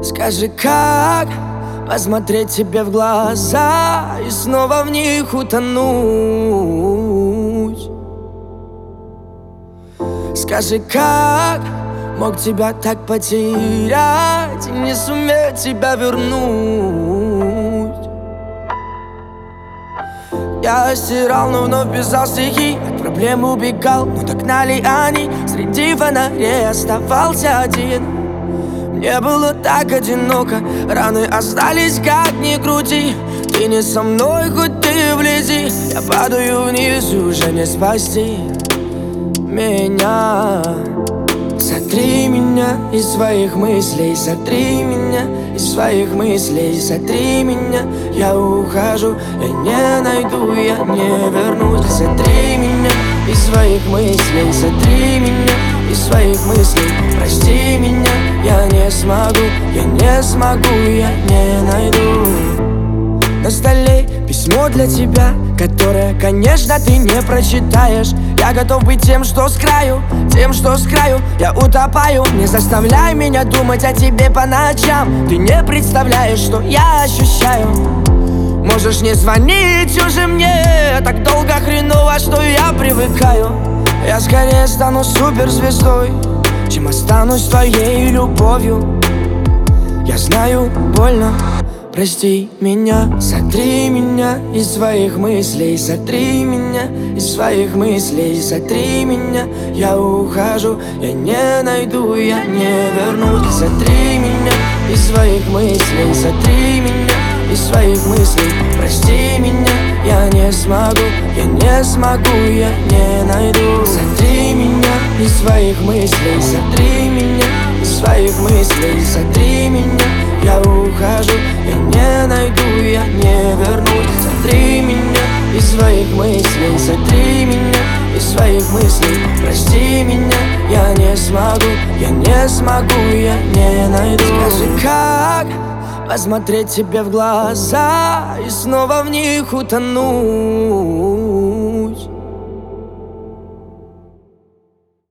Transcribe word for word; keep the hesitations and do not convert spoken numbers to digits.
Скажи, как посмотреть тебе в глаза и снова в них утонуть? Скажи, как мог тебя так потерять и не суметь тебя вернуть? Я стирал, но вновь писал стихи, от проблем убегал, но догнали они. Среди фонарей оставался один. Мне было так одиноко, раны остались как ни крути. Ты не со мной, хоть ты вблизи. Я падаю вниз, и уже не спасти меня. Сотри меня из своих мыслей, сотри меня из своих мыслей, сотри меня. Я ухожу, я не найду, я не вернусь. Сотри меня из своих мыслей, сотри меня из своих мыслей. Прости меня, я не смогу, я не смогу, я не найду. На столе письмо для тебя, которое, конечно, ты не прочитаешь. Я готов быть тем, что с краю, тем, что с краю я утопаю. Не заставляй меня думать о тебе по ночам. Ты не представляешь, что я ощущаю. Можешь не звонить уже мне, так долго хреново, что я привыкаю. Я скорее стану суперзвездой, чем останусь твоей любовью. Я знаю, больно, прости меня. Сотри меня из своих мыслей, сотри меня из своих мыслей, сотри меня. Я ухожу, я не найду, я не вернусь. Сотри меня из своих мыслей, сотри меня из своих мыслей. Прости меня, я не смогу, я не смогу, я не найду. Сотри меня из своих мыслей, сотри меня из своих мыслей, сотри меня. Я ухожу, я не найду, я не вернусь. Сотри меня из своих мыслей, сотри меня из своих мыслей. Прости меня, я не смогу, я не смогу, я не найду. Скажи, как посмотреть тебе в глаза и снова в них утонуть?